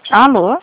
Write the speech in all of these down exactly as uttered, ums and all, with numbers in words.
Alô?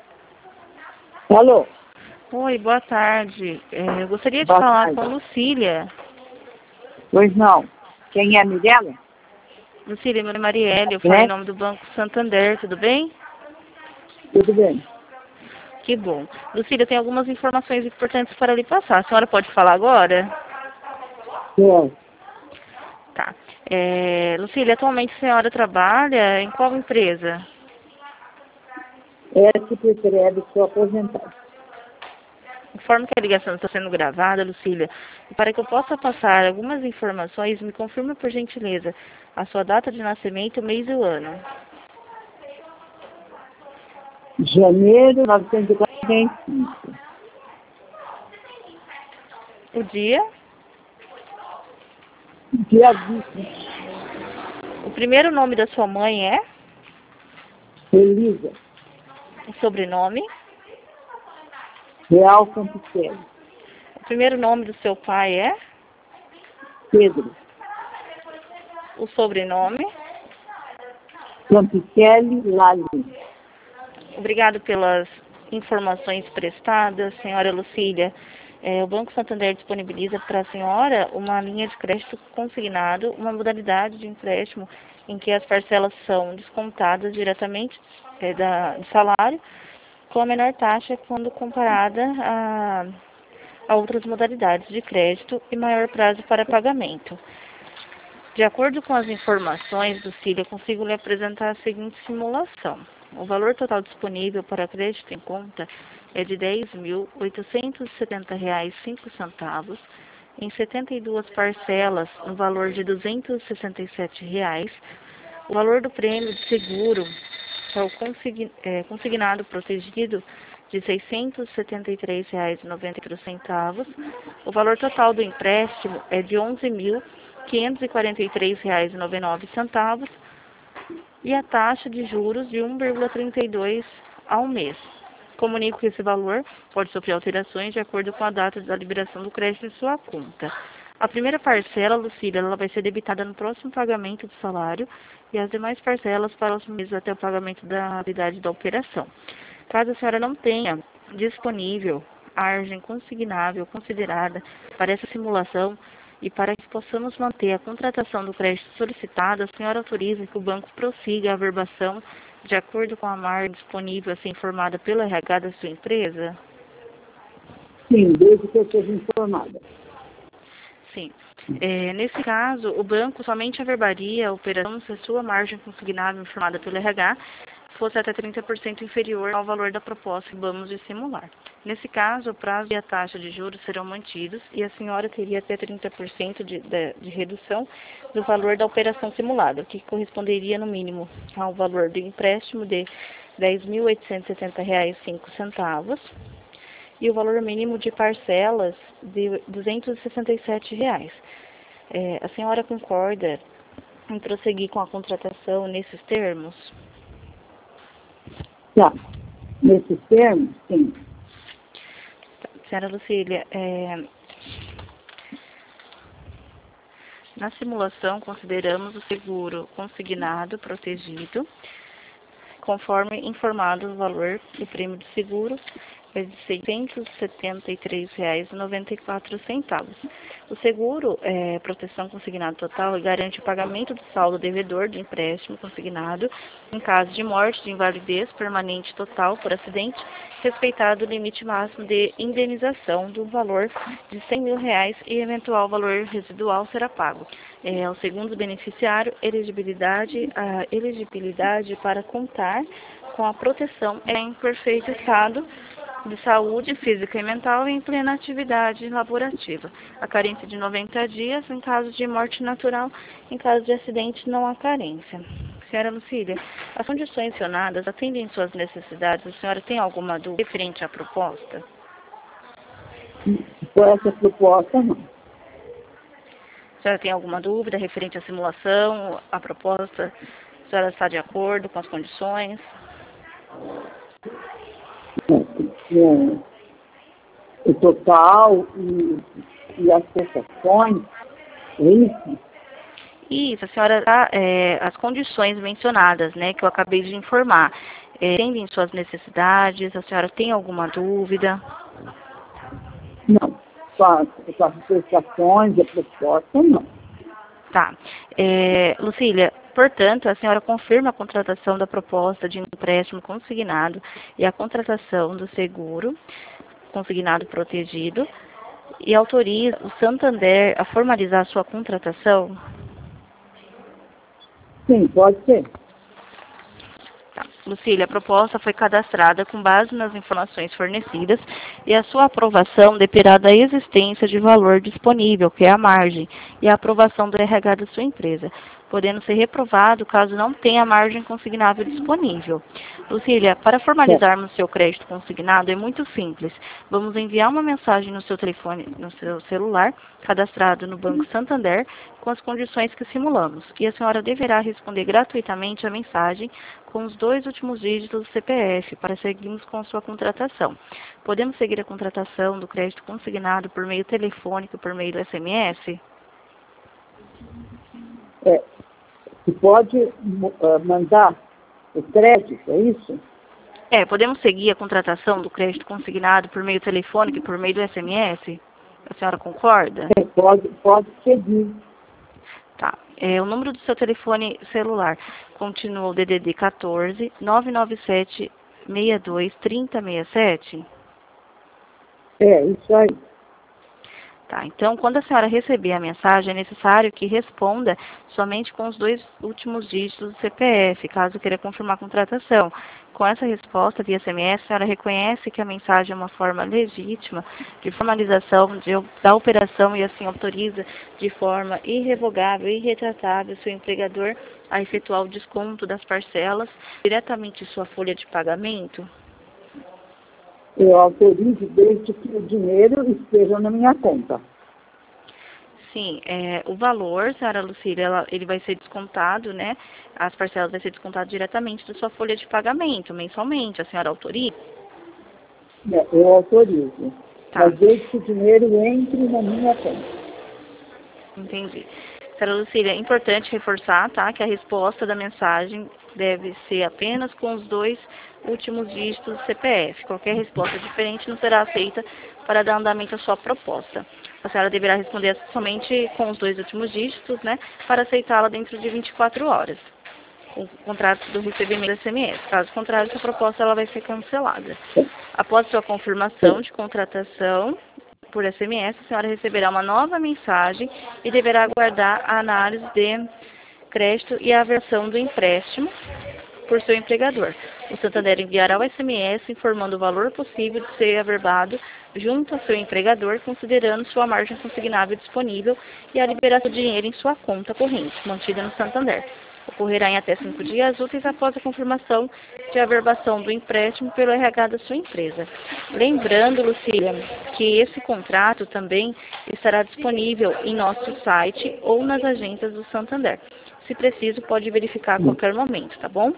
Alô? Oi, boa tarde. É, eu gostaria de Boa falar tarde. com Lucília. Pois não. Quem é a Mirella? Lucília, meu nome é Marielle, eu falo É? em nome do Banco Santander, tudo bem? Tudo bem. Que bom. Lucília, tem algumas informações importantes para lhe passar. A senhora pode falar agora? É. Tá. É, Lucília, atualmente a senhora trabalha em qual empresa? É que prescreve, sou aposentado. Informe que a ligação está sendo gravada, Lucília. E para que eu possa passar algumas informações, me confirma, por gentileza, a sua data de nascimento, o mês e o ano. Janeiro de mil novecentos e quarenta e cinco. O dia? Dia vinte. O primeiro nome da sua mãe é? Elisa. O sobrenome? Real Campicelli. O primeiro nome do seu pai é? Pedro. O sobrenome? Campicelli Lali. Obrigado pelas informações prestadas, senhora Lucília. É, o Banco Santander disponibiliza para a senhora uma linha de crédito consignado, uma modalidade de empréstimo em que as parcelas são descontadas diretamente é, da, do salário, com a menor taxa quando comparada a, a outras modalidades de crédito e maior prazo para pagamento. De acordo com as informações, Lucília, consigo lhe apresentar a seguinte simulação. O valor total disponível para crédito em conta é de dez mil oitocentos e setenta reais e cinco centavos em setenta e duas parcelas no valor de duzentos e sessenta e sete reais. O valor do prêmio de seguro é o consign, é, consignado protegido de seiscentos e setenta e três reais e noventa e três centavos. O valor total do empréstimo é de onze mil quinhentos e quarenta e três reais e noventa e nove centavos e a taxa de juros de um vírgula trinta e dois ao mês. Comunico que esse valor pode sofrer alterações de acordo com a data da liberação do crédito em sua conta. A primeira parcela, Lucília, ela vai ser debitada no próximo pagamento do salário e as demais parcelas para os meses até o pagamento da realidade da operação. Caso a senhora não tenha disponível a margem consignável considerada para essa simulação, e para que possamos manter a contratação do crédito solicitado, a senhora autoriza que o banco prossiga a averbação de acordo com a margem disponível a ser informada pelo R H da sua empresa? Sim, desde que eu seja informada. Sim. É, nesse caso, o banco somente averbaria a operação se a sua margem consignável informada pelo R H fosse até trinta por cento inferior ao valor da proposta que vamos de simular. Nesse caso, o prazo e a taxa de juros serão mantidos e a senhora teria até trinta por cento de, de, de redução do valor da operação simulada, o que corresponderia no mínimo ao valor do empréstimo de dez mil oitocentos e setenta reais e cinco centavos e o valor mínimo de parcelas de duzentos e sessenta e sete reais. É, a senhora concorda em prosseguir com a contratação nesses termos? Tá. Nesses termos, sim. Senhora Lucília, é, na simulação consideramos o seguro consignado, protegido, conforme informado o valor do prêmio de seguro é de seiscentos e setenta e três reais e noventa e quatro centavos. O seguro é proteção consignado total e garante o pagamento do saldo devedor do empréstimo consignado em caso de morte, de invalidez permanente total por acidente, respeitado o limite máximo de indenização do valor de cem mil reais e eventual valor residual será pago. É, o segundo beneficiário, elegibilidade, a elegibilidade para contar com a proteção é em perfeito estado de saúde física e mental e em plena atividade laborativa. A carência de noventa dias em caso de morte natural, em caso de acidente não há carência. Senhora Lucília, as condições mencionadas atendem suas necessidades? A senhora tem alguma dúvida referente à proposta? Por essa proposta, não. A senhora tem alguma dúvida referente à simulação, à proposta? A senhora está de acordo com as condições? É, o total e, e as prestações, é isso? Isso, a senhora, tá, é, as condições mencionadas, né, que eu acabei de informar. é, entendem suas necessidades? A senhora tem alguma dúvida? Não. Faço, faço prestações, a proposta, não. Tá. É, Lucília, portanto, a senhora confirma a contratação da proposta de empréstimo consignado e a contratação do seguro consignado protegido e autoriza o Santander a formalizar sua contratação? Sim, pode ser. Tá. Lucília, a proposta foi cadastrada com base nas informações fornecidas e a sua aprovação dependerá da existência de valor disponível, que é a margem, e a aprovação do R H da sua empresa, podendo ser reprovado caso não tenha margem consignável disponível. Lucília, para formalizarmos seu crédito consignado é muito simples. Vamos enviar uma mensagem no seu telefone, no seu celular, cadastrado no Banco Santander, com as condições que simulamos. E a senhora deverá responder gratuitamente a mensagem com os dois últimos dígitos do C P F para seguirmos com sua contratação. Podemos seguir a contratação do crédito consignado por meio telefônico, por meio do S M S? É, você pode uh, mandar o crédito, é isso? É, podemos seguir a contratação do crédito consignado por meio telefônico e por meio do S M S? A senhora concorda? É, pode, pode seguir. Tá. É, o número do seu telefone celular continua o D D D quatorze, nove nove sete, seis dois, três zero seis sete? É, isso aí. Tá, então, quando a senhora receber a mensagem, é necessário que responda somente com os dois últimos dígitos do C P F, caso queira confirmar a contratação. Com essa resposta via S M S, a senhora reconhece que a mensagem é uma forma legítima de formalização de, da operação e assim autoriza de forma irrevogável e irretratável seu empregador a efetuar o desconto das parcelas diretamente em sua folha de pagamento? Eu autorizo desde que o dinheiro esteja na minha conta. Sim, é, o valor, senhora Lucília, ela, ele vai ser descontado, né? As parcelas vai ser descontado diretamente da sua folha de pagamento, mensalmente. A senhora autoriza? É, eu autorizo. Tá. Mas desde que o dinheiro entre na minha conta. Entendi. Senhora Lucília, é importante reforçar, tá, que a resposta da mensagem deve ser apenas com os dois últimos dígitos do C P F. Qualquer resposta diferente não será aceita para dar andamento à sua proposta. A senhora deverá responder somente com os dois últimos dígitos, né, para aceitá-la dentro de vinte e quatro horas. O contrato do recebimento do S M S. Caso contrário, essa proposta ela vai ser cancelada. Após sua confirmação de contratação por S M S, a senhora receberá uma nova mensagem e deverá aguardar a análise de crédito e a aversão do empréstimo por seu empregador. O Santander enviará o S M S informando o valor possível de ser averbado junto ao seu empregador, considerando sua margem consignável disponível e a liberação do dinheiro em sua conta corrente, mantida no Santander. Ocorrerá em até cinco dias úteis após a confirmação de averbação do empréstimo pelo R H da sua empresa. Lembrando, Lucília, que esse contrato também estará disponível em nosso site ou nas agências do Santander. Se preciso, pode verificar a qualquer momento, tá bom?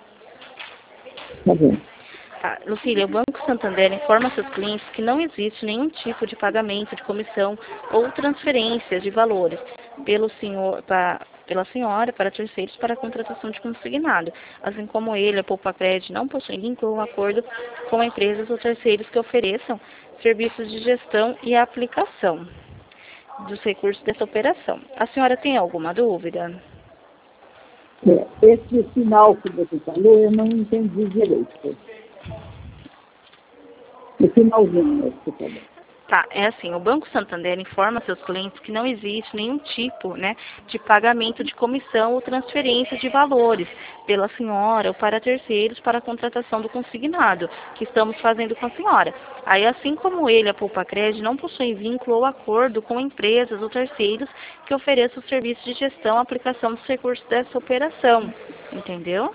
Tá bom. Tá. Lucília, o Banco Santander informa seus clientes que não existe nenhum tipo de pagamento de comissão ou transferências de valores pelo senhor, pra, pela senhora para terceiros para a contratação de consignado, assim como ele, a Poupa Cred, não possui vínculo ou acordo com empresas ou terceiros que ofereçam serviços de gestão e aplicação dos recursos dessa operação. A senhora tem alguma dúvida? É, esse final que você falou, eu não entendi direito. O finalzinho que você falou. Tá, é assim, o Banco Santander informa seus clientes que não existe nenhum tipo, né, de pagamento de comissão ou transferência de valores pela senhora ou para terceiros para a contratação do consignado, que estamos fazendo com a senhora. Aí, assim como ele, a Poupa Cred, não possui vínculo ou acordo com empresas ou terceiros que ofereçam o serviço de gestão e aplicação dos recursos dessa operação, entendeu?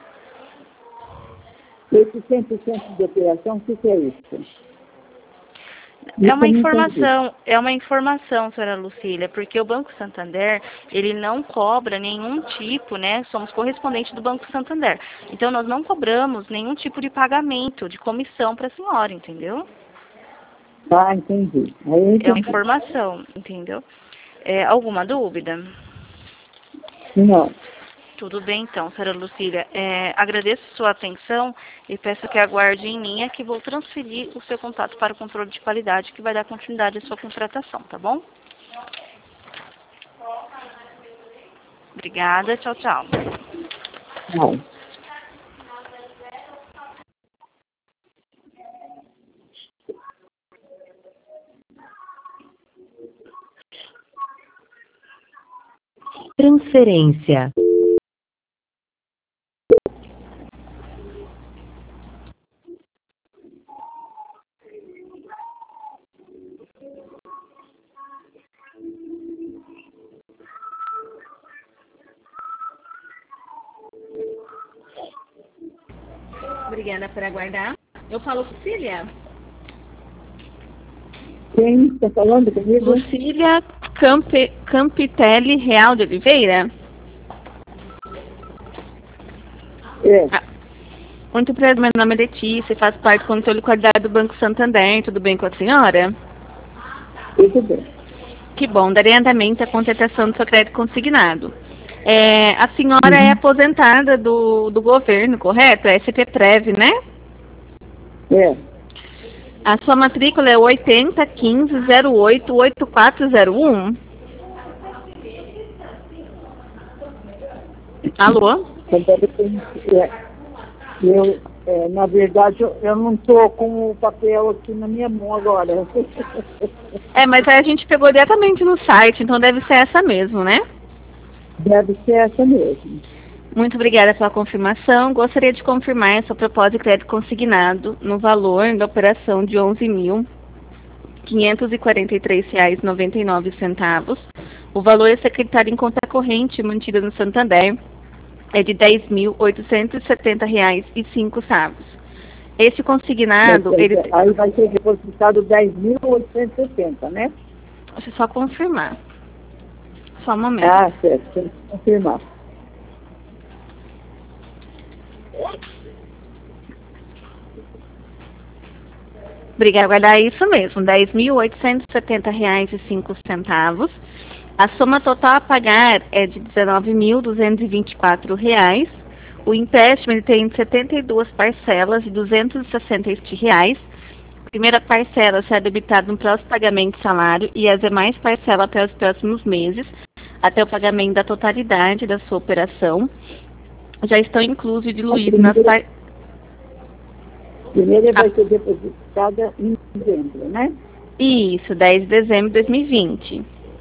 Esse cem por cento de operação, o que é isso? É uma informação, é uma informação, senhora Lucília, porque o Banco Santander, ele não cobra nenhum tipo, né, somos correspondentes do Banco Santander, então nós não cobramos nenhum tipo de pagamento, de comissão para a senhora, entendeu? Ah, entendi. Aí eu entendi. É uma informação, entendeu? É, alguma dúvida? Não. Tudo bem, então, senhora Lucília. É, agradeço sua atenção e peço que aguarde em linha que vou transferir o seu contato para o controle de qualidade que vai dar continuidade à sua contratação, tá bom? Obrigada, tchau, tchau. Não. Transferência. Obrigada por aguardar. Eu falo Lucília. Quem está falando comigo? Lucília Campe, Campitelli Real de Oliveira. É. Ah, muito prazer, meu nome é Letícia, faço parte do controle de qualidade do Banco Santander. Tudo bem com a senhora? Tudo bem. Que bom, darei andamento à contratação do seu crédito consignado. É, a senhora Uhum. é aposentada do, do governo, correto? É S P Prev, né? É. A sua matrícula é oitenta quinze zero oito oito quatro zero um. Alô? É. Eu, é, na verdade, eu, eu não estou com o papel aqui na minha mão agora. É, mas aí a gente pegou diretamente no site, então deve ser essa mesmo, né? Deve ser essa mesmo. Muito obrigada pela confirmação. Gostaria de confirmar a sua proposta de crédito consignado no valor da operação de onze mil quinhentos e quarenta e três reais e noventa e nove centavos. O valor é secretário em conta corrente mantida no Santander é de dez mil oitocentos e setenta reais e cinco centavos. Esse consignado, Mas, ele... Aí vai ser depositado dez mil oitocentos e setenta, né? Deixa eu só confirmar. Só um momento. Ah, certo. Tem que confirmar. Obrigada, guardar isso mesmo, dez mil oitocentos e setenta reais e cinco centavos. A soma total a pagar é de dezenove mil duzentos e vinte e quatro reais. O empréstimo ele tem setenta e duas parcelas de duzentos e sessenta e sete reais. A primeira parcela será debitada no próximo pagamento de salário e as demais parcelas para os próximos meses, até o pagamento da totalidade da sua operação. Já estão inclusos e diluídos nas parcelas. Primeiro vai ser depositada em dezembro, né? Isso, dez de dezembro de dois mil e vinte.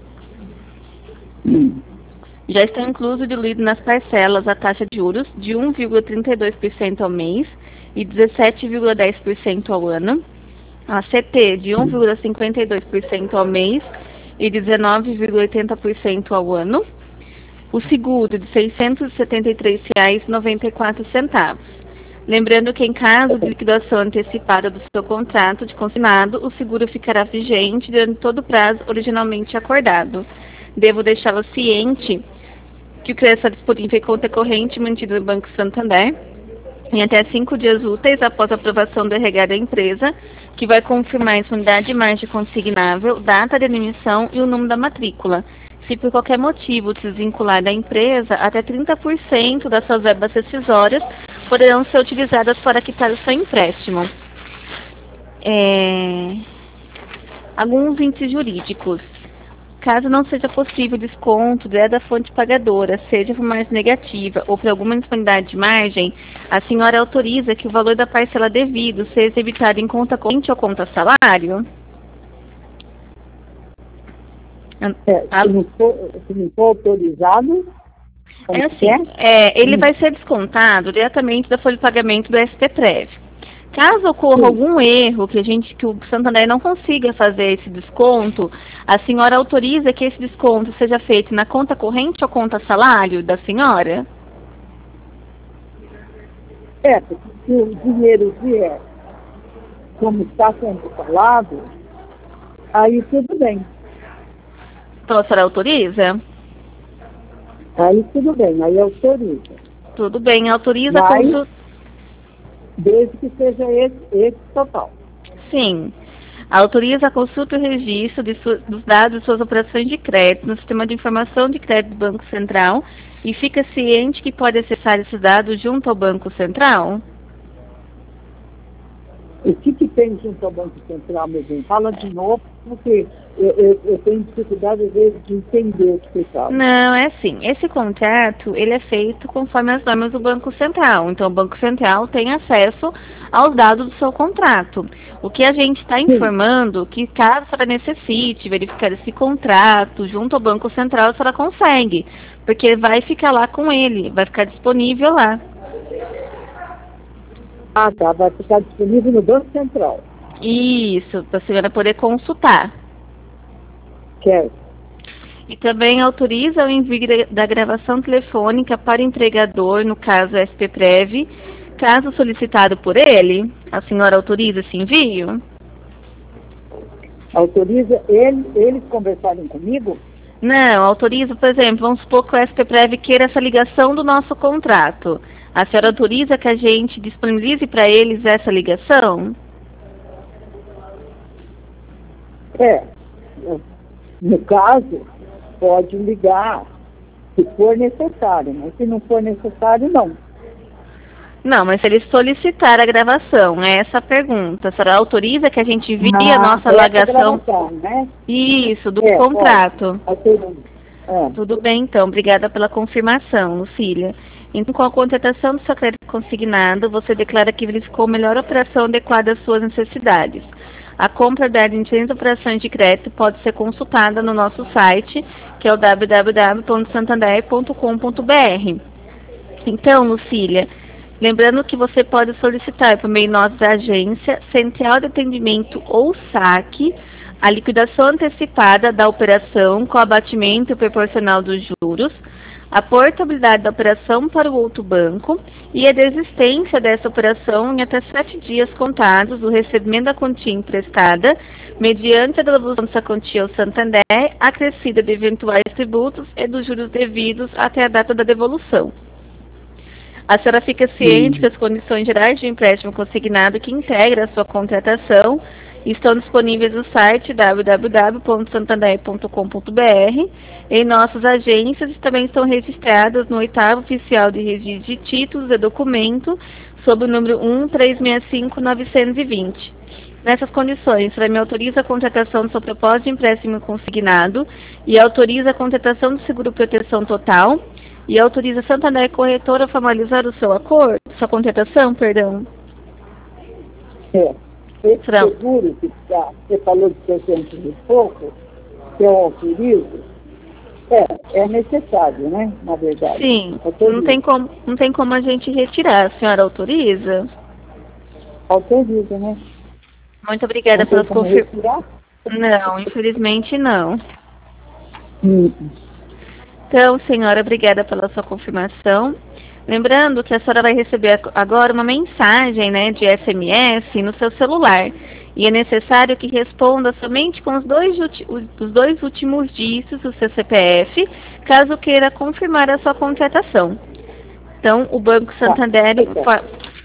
Hum. Já estão inclusos e diluídos nas parcelas a taxa de juros de um vírgula trinta e dois por cento ao mês e dezessete vírgula dez por cento ao ano. A C T de um vírgula cinquenta e dois por cento ao mês e dezenove vírgula oitenta por cento ao ano. O seguro de seiscentos e setenta e três reais e noventa e quatro centavos. Lembrando que em caso de liquidação antecipada do seu contrato de consignado, o seguro ficará vigente durante todo o prazo originalmente acordado. Devo deixá-lo ciente que o crédito está disponível em conta corrente mantida no Banco Santander em até cinco dias úteis após a aprovação do R H da empresa, que vai confirmar a unidade de margem consignável, data de emissão e o número da matrícula. Se por qualquer motivo se desvincular da empresa, até trinta por cento das suas verbas rescisórias poderão ser utilizadas para quitar o seu empréstimo. É... Alguns índices jurídicos. Caso não seja possível desconto direto da fonte pagadora, seja por margem negativa ou por alguma disponibilidade de margem, a senhora autoriza que o valor da parcela devido seja debitado em conta corrente ou conta salário? É, se, não for, se não for autorizado, É assim, é, ele vai ser descontado diretamente da folha de pagamento do S P Prev. Caso ocorra Sim. algum erro que a gente, que o Santander não consiga fazer esse desconto, a senhora autoriza que esse desconto seja feito na conta corrente ou conta salário da senhora? É, porque se o dinheiro vier como está sendo falado, aí tudo bem. Então a senhora autoriza? Aí tudo bem, aí autoriza. Tudo bem, autoriza Mas, quando... desde que seja esse, esse total. Sim. Autoriza a consulta e o registro de su- dos dados de suas operações de crédito no Sistema de Informação de Crédito do Banco Central e fica ciente que pode acessar esses dados junto ao Banco Central? O que, que tem junto ao Banco Central, meu bem? Fala de novo, porque eu, eu, eu tenho dificuldade, às vezes, de entender o que você fala. Não, é assim, esse contrato, ele é feito conforme as normas do Banco Central. Então, o Banco Central tem acesso aos dados do seu contrato. O que a gente está informando, que caso a senhora necessite verificar esse contrato junto ao Banco Central, a senhora consegue, porque vai ficar lá com ele, vai ficar disponível lá. Ah, tá. Vai ficar disponível no Banco Central. Isso, para a senhora poder consultar. Quero. E também autoriza o envio da gravação telefônica para o empregador, no caso S P Prev, caso solicitado por ele. A senhora autoriza esse envio? Autoriza ele, eles conversarem comigo? Não, autoriza, por exemplo, vamos supor que o S P Prev queira essa ligação do nosso contrato. A senhora autoriza que a gente disponibilize para eles essa ligação? É. No caso, pode ligar se for necessário, mas se não for necessário, não. Não, mas se ele solicitar a gravação, é essa a pergunta. A senhora autoriza que a gente envie Ah, a nossa essa alegação? gravação, né? Isso, do É, contrato. Autoriza. É. Tudo bem, então. Obrigada pela confirmação, Lucília. Então, com a contratação do seu crédito consignado, você declara que verificou a melhor operação adequada às suas necessidades. A compra da de diferentes operações de crédito pode ser consultada no nosso site, que é o w w w ponto santander ponto com ponto b r. Então, Lucília, lembrando que você pode solicitar por meio de nossa agência, central de atendimento ou saque, a liquidação antecipada da operação com abatimento proporcional dos juros, a portabilidade da operação para o outro banco e a desistência dessa operação em até sete dias contados do recebimento da quantia emprestada, mediante a devolução dessa quantia ao Santander, acrescida de eventuais tributos e dos juros devidos até a data da devolução. A senhora fica ciente que as condições gerais de empréstimo consignado que integra a sua contratação estão disponíveis no site w w w ponto santander ponto com ponto b r. Em nossas agências também estão registradas no oitavo oficial de registro de títulos e documento, sob o número um três seis cinco nove dois zero. Nessas condições, a senhora me autoriza a contratação do seu propósito de empréstimo consignado e autoriza a contratação do seguro proteção total e autoriza a Santander Corretora a formalizar o seu acordo, sua contratação, perdão. É. Esse Pronto. seguro que tá, você falou de trezentos e pouco, que eu autorizo, é, é necessário, né? Na verdade. Sim, Autorizo. não tem, como, não tem como a gente retirar. A senhora autoriza? Autoriza, né? Muito obrigada Não tem pelas como confirmações. retirar? Não, infelizmente não. Hum. Então, senhora, obrigada pela sua confirmação. Lembrando que a senhora vai receber agora uma mensagem, né, de S M S no seu celular. E é necessário que responda somente com os dois, os dois últimos dígitos do seu C P F, caso queira confirmar a sua contratação. Então, o Banco Santander... Tá.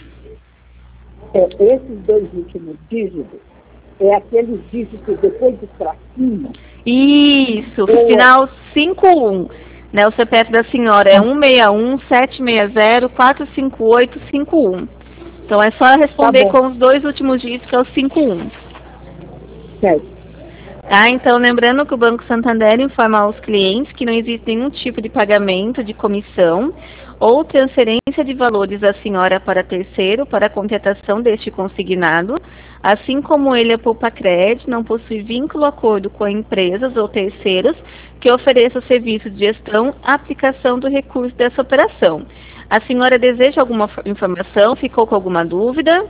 É, esses dois últimos dígitos é aqueles dígitos depois do tracinho. Isso, é. Final cinco um. Né, o C P F da senhora é um seis um, sete seis zero, quatro cinco oito cinco um. Então é só responder Tá com os dois últimos dígitos, que é o cinco um. Certo. Tá, então lembrando que o Banco Santander informa aos clientes que não existe nenhum tipo de pagamento de comissão ou transferência de valores da senhora para terceiro para a contratação deste consignado, assim como ele, a Poupa Crédito, não possui vínculo acordo com empresas ou terceiros que ofereçam serviço de gestão, aplicação do recurso dessa operação. A senhora deseja alguma informação? Ficou com alguma dúvida?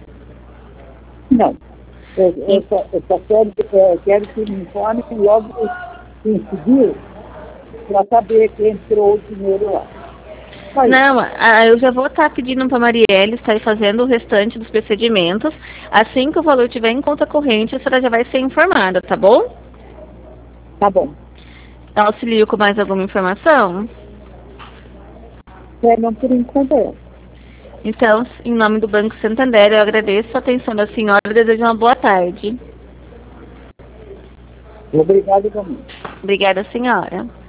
Não. Eu, eu, só, eu só quero, eu quero que me informe logo em seguida para saber que entrou o dinheiro lá. Mas, não, a, eu já vou estar pedindo para a Marielle estar fazendo o restante dos procedimentos. Assim que o valor estiver em conta corrente, a senhora já vai ser informada, tá bom? Tá bom. Auxilio com mais alguma informação? É, não, por enquanto é. Então, em nome do Banco Santander, eu agradeço a atenção da senhora e desejo uma boa tarde. Obrigado também. Obrigada, senhora.